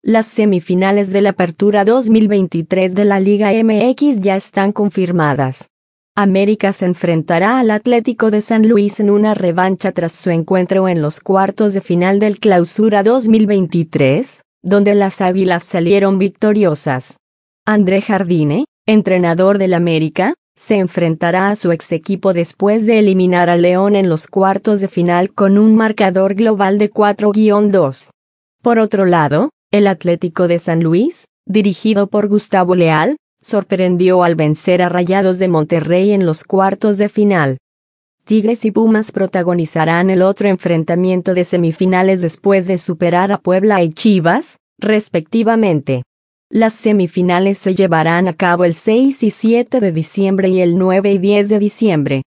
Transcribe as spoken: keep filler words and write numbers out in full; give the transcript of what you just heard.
Las semifinales de la Apertura dos mil veintitrés de la Liga M X ya están confirmadas. América se enfrentará al Atlético de San Luis en una revancha tras su encuentro en los cuartos de final del Clausura dos mil veintitrés, donde las Águilas salieron victoriosas. André Jardine, entrenador del América, se enfrentará a su ex equipo después de eliminar a León en los cuartos de final con un marcador global de cuatro a dos. Por otro lado, el Atlético de San Luis, dirigido por Gustavo Leal, sorprendió al vencer a Rayados de Monterrey en los cuartos de final. Tigres y Pumas protagonizarán el otro enfrentamiento de semifinales después de superar a Puebla y Chivas, respectivamente. Las semifinales se llevarán a cabo el seis y siete de diciembre y el nueve y diez de diciembre.